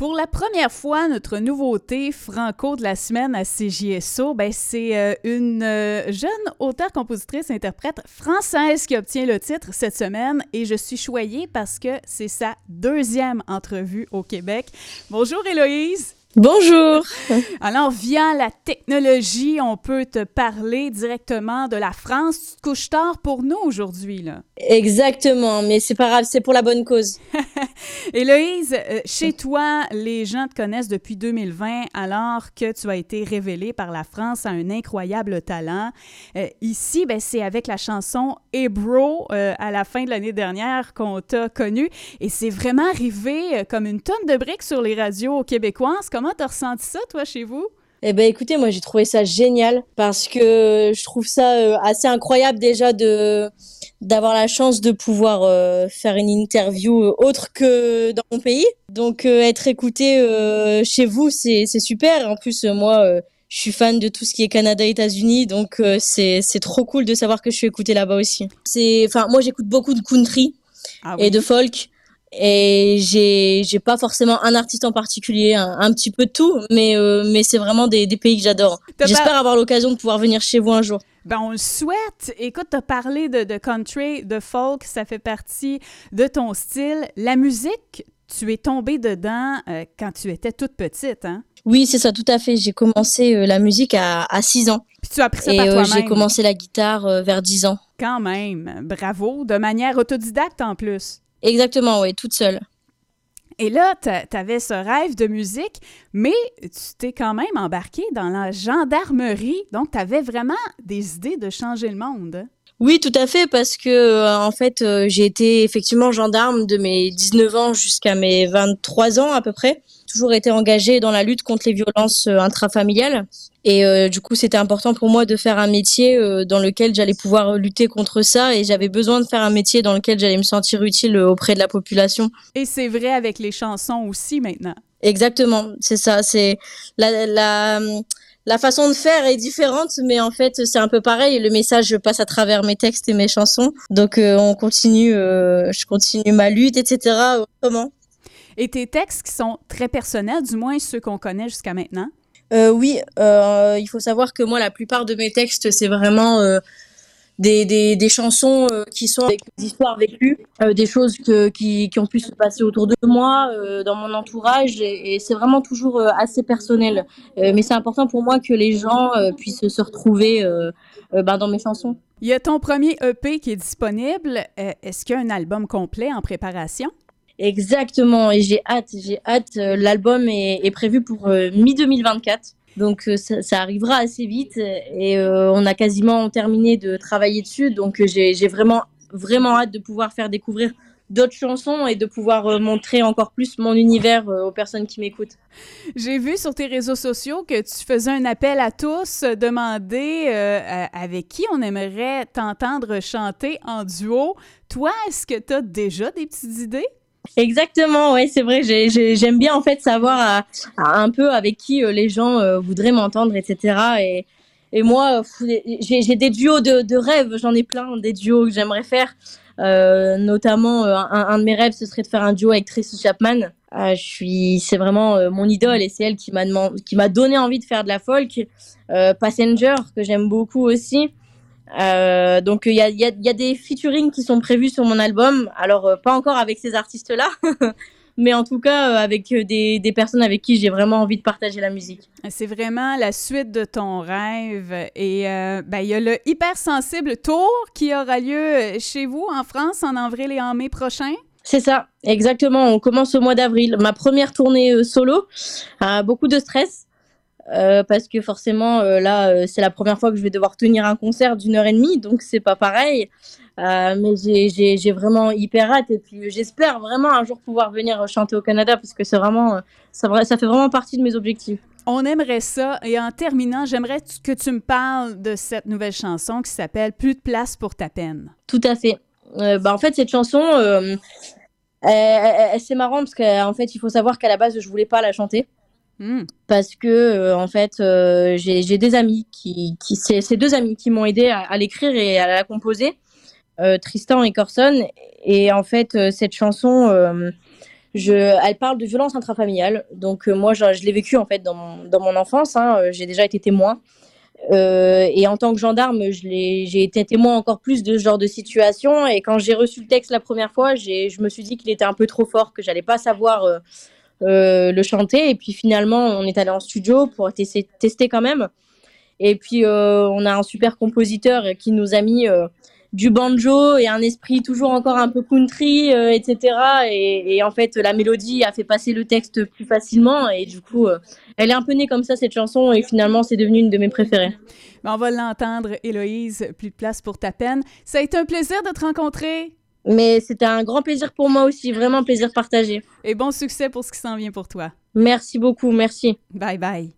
Pour la première fois, notre nouveauté franco de la semaine à CJSO, c'est une jeune auteure-compositrice-interprète française qui obtient le titre cette semaine et je suis choyée parce que c'est sa deuxième entrevue au Québec. Bonjour Héloïse! Bonjour! Alors, via la technologie, on peut te parler directement de la France. Tu te couches tard pour nous aujourd'hui, là. Exactement, mais c'est pas grave, c'est pour la bonne cause. Héloïse, chez toi, les gens te connaissent depuis 2020 alors que tu as été révélée par la France à un incroyable talent. Ici, c'est avec la chanson « Ebro » à la fin de l'année dernière qu'on t'a connue. Et c'est vraiment arrivé comme une tonne de briques sur les radios québécoises. Comment t'as ressenti ça, toi, chez vous? Eh ben, écoutez, moi, j'ai trouvé ça génial parce que je trouve ça assez incroyable déjà d'avoir la chance de pouvoir faire une interview autre que dans mon pays. Donc, être écouté chez vous, c'est super. En plus, moi, je suis fan de tout ce qui est Canada, États-Unis, donc c'est trop cool de savoir que je suis écoutée là-bas aussi. Moi, j'écoute beaucoup de country et de folk. Et j'ai pas forcément un artiste en particulier, un petit peu de tout, mais c'est vraiment des pays que j'adore. J'espère avoir l'occasion de pouvoir venir chez vous un jour. On le souhaite. Écoute, tu as parlé de country, de folk, ça fait partie de ton style. La musique, tu es tombée dedans quand tu étais toute petite, hein? Oui, c'est ça, tout à fait. J'ai commencé la musique à 6 ans. Puis tu as appris ça par toi-même. J'ai commencé la guitare vers 10 ans. Quand même, bravo, de manière autodidacte en plus. Exactement, oui, toute seule. Et là, t'avais ce rêve de musique, mais tu t'es quand même embarqué dans la gendarmerie, donc t'avais vraiment des idées de changer le monde. Oui, tout à fait, parce que en fait, j'ai été effectivement gendarme de mes 19 ans jusqu'à mes 23 ans à peu près. Toujours été engagée dans la lutte contre les violences intrafamiliales. Et du coup, c'était important pour moi de faire un métier dans lequel j'allais pouvoir lutter contre ça. Et j'avais besoin de faire un métier dans lequel j'allais me sentir utile auprès de la population. Et c'est vrai avec les chansons aussi maintenant. Exactement, c'est ça. C'est la façon de faire est différente, mais en fait, c'est un peu pareil. Le message passe à travers mes textes et mes chansons. Donc, je continue ma lutte, etc. Autrement. Et tes textes qui sont très personnels, du moins ceux qu'on connaît jusqu'à maintenant? Oui, il faut savoir que moi, la plupart de mes textes, c'est vraiment des chansons qui sont avec des histoires vécues, des choses qui ont pu se passer autour de moi, dans mon entourage, et c'est vraiment toujours assez personnel. Mais c'est important pour moi que les gens puissent se retrouver dans mes chansons. Il y a ton premier EP qui est disponible. Est-ce qu'il y a un album complet en préparation? Exactement, et j'ai hâte. L'album est prévu pour mi-2024. Donc ça arrivera assez vite et on a quasiment terminé de travailler dessus. Donc j'ai vraiment hâte de pouvoir faire découvrir d'autres chansons et de pouvoir montrer encore plus mon univers aux personnes qui m'écoutent. J'ai vu sur tes réseaux sociaux que tu faisais un appel à tous, demander avec qui on aimerait t'entendre chanter en duo. Toi, est-ce que tu as déjà des petites idées? Exactement, ouais, c'est vrai. J'aime bien en fait savoir un peu avec qui les gens voudraient m'entendre, etc. Et moi, j'ai des duos de rêve. J'en ai plein, des duos que j'aimerais faire. Notamment, un de mes rêves, ce serait de faire un duo avec Tracy Chapman. C'est vraiment mon idole et c'est elle qui m'a donné envie de faire de la folk. Passenger, que j'aime beaucoup aussi. Donc il y a des featuring qui sont prévus sur mon album, alors pas encore avec ces artistes-là, mais en tout cas avec des personnes avec qui j'ai vraiment envie de partager la musique. C'est vraiment la suite de ton rêve et il y a le Hypersensible Tour qui aura lieu chez vous en France en avril et en mai prochain. C'est ça, exactement, on commence au mois d'avril. Ma première tournée solo, beaucoup de stress. Parce que forcément là c'est la première fois que je vais devoir tenir un concert d'1h30, donc c'est pas pareil, mais j'ai vraiment hyper hâte et puis j'espère vraiment un jour pouvoir venir chanter au Canada parce que c'est vraiment ça fait vraiment partie de mes objectifs. On aimerait ça. Et en terminant, j'aimerais que tu me parles de cette nouvelle chanson qui s'appelle « Plus de place pour ta peine ». Tout à fait. En fait cette chanson c'est marrant parce qu'en fait il faut savoir qu'à la base je voulais pas la chanter. Parce que en fait j'ai des amis c'est deux amis qui m'ont aidé à l'écrire et à la composer, Tristan et Corson, et en fait cette chanson Elle parle de violence intrafamiliale. Donc moi, je l'ai vécu en fait dans mon enfance. J'ai déjà été témoin. Et en tant que gendarme, j'ai été témoin encore plus de ce genre de situation. Et quand j'ai reçu le texte la première fois, je me suis dit qu'il était un peu trop fort, que j'allais pas savoir le chanter. Et puis finalement, on est allé en studio pour tester quand même. Et puis on a un super compositeur qui nous a mis du banjo et un esprit toujours encore un peu country, etc. Et en fait, la mélodie a fait passer le texte plus facilement. Et du coup, elle est un peu née comme ça, cette chanson. Et finalement, c'est devenu une de mes préférées. On va l'entendre, Héloïse, Plus de place pour ta peine. Ça a été un plaisir de te rencontrer. Mais c'était un grand plaisir pour moi aussi, vraiment plaisir partagé. Et bon succès pour ce qui s'en vient pour toi. Merci beaucoup, merci. Bye bye.